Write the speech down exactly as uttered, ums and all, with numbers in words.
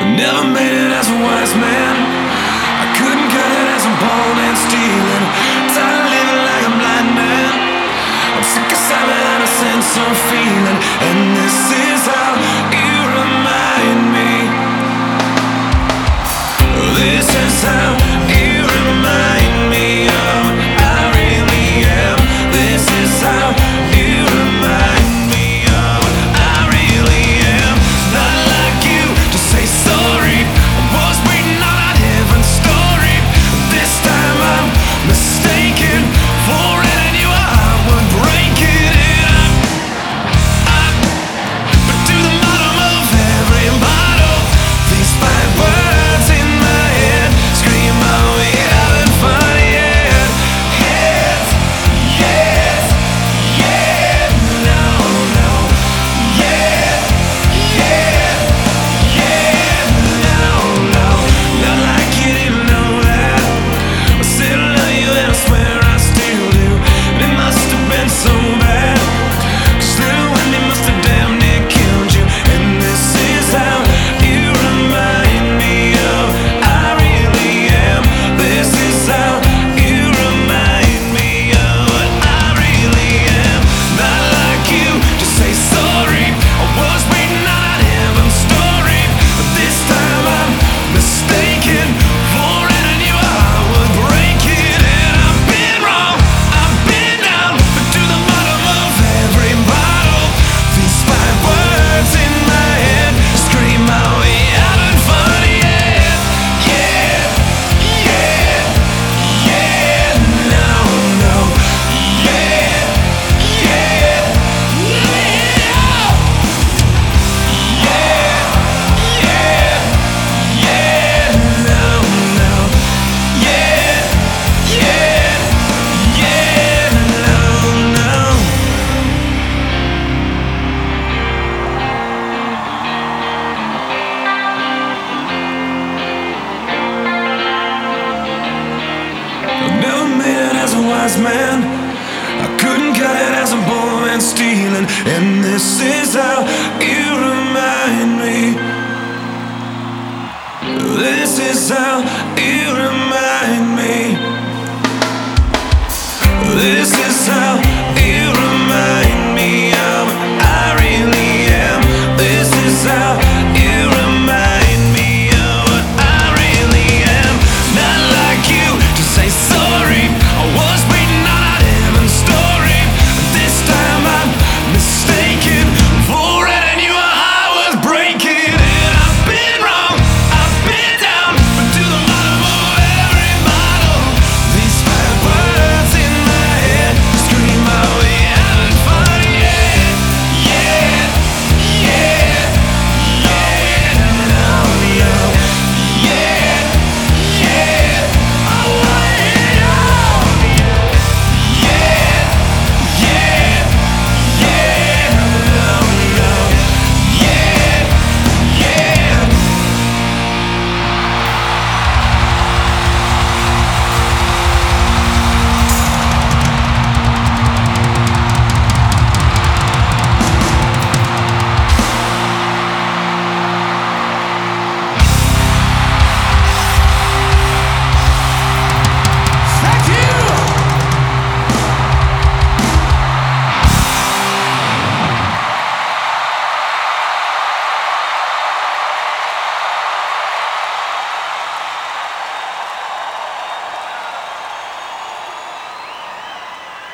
Never made it as a wise man. I couldn't cut it as I'm born and stealing. Tired of living like a blind man. I'm sick of sight and a sense of feeling. And this is how you remind me. This is how you remind me of I really am. This is how you remind me of I really am. Not like you to say sorry. I was waiting on a different story. This time I'm mistaken for it, and you I would break it up. I, but to the bottom of every bottle, these five words in my head scream my way out and funny. Yeah, yes, yes, yeah, no, no, yeah, yeah, yeah, no, no, not like you didn't know that. I said I love you and I swear I still do. And it must have been so bad, 'cause little Wendy must have damn near killed you. And this is how you remind me of I really am. This is how you remind me of what I really am. Not like you to say sorry. I was waiting on a different story, but this time I'm mistaken for it, and you I would break it. And I've been wrong, I've been down, but to the bottom of every bottle, these five words in my head scream my way out and funny. Yeah, yeah, yeah, yeah, no, no, yeah, yeah, yeah, yeah, yeah, yeah, no, no, yeah, yeah, yeah, no, no. I never made it as a wise man. I couldn't cut it as a born and stealing. And this is how you remind me. This is how you remind me.